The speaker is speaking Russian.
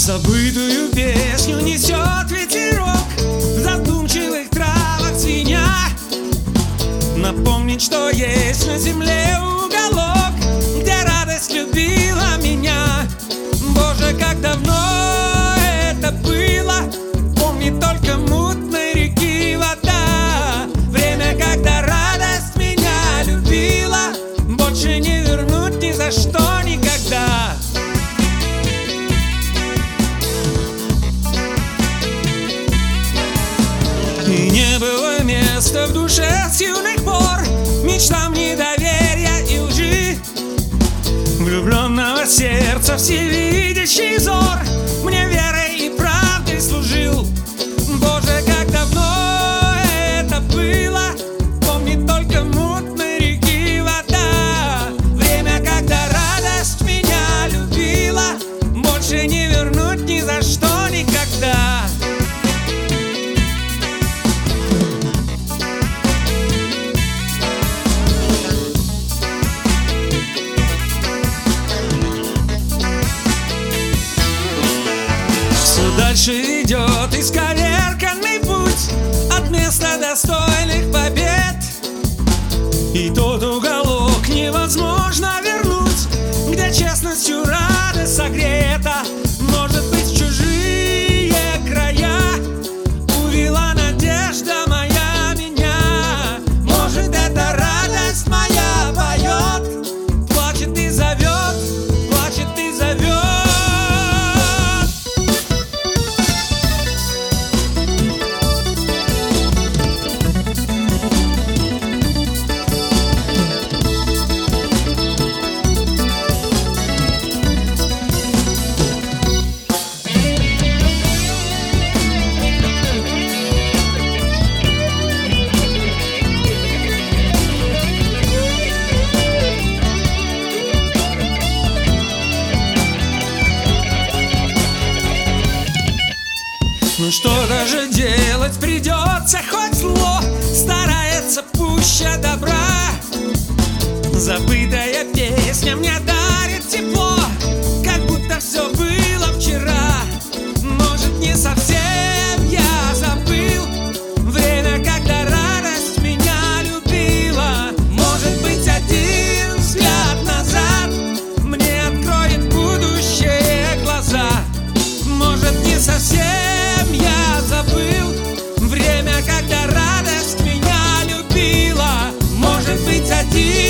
Забытую песню несет ветерок в задумчивых травах звеня. Напомнить, что есть на земле уголок, где радость любила меня. Боже, как давно это было, помнит только мутной реки вода. Время, когда радость меня любила, больше не вернуть ни за что никогда. И не было места в душе с юных пор мечтам недоверия и лжи. Влюбленного сердца всевидящий взор мне верой и правдой служил. Боже, как давно это было, помнит только мутной реки вода. Время, когда радость меня любила, больше не вернуть ни за что никогда. Дальше идет исковерканный путь от места достойных побед. И тот уголок невозможно вернуть, где честностью радость согрета. Может быть, в чужие края увела надежда моя меня. Может, эта радость моя поет, плачет и зовет, плачет и зовет. Ну что даже делать придется, хоть зло старается пуще добра. Забытая песня мне дарит тепло, как будто все было вчера. Может, не совсем я забыл время, когда радость меня любила. Может быть, один взгляд назад мне откроет будущее глаза. Может, не совсем я забыл время, когда радость меня любила. Может быть, один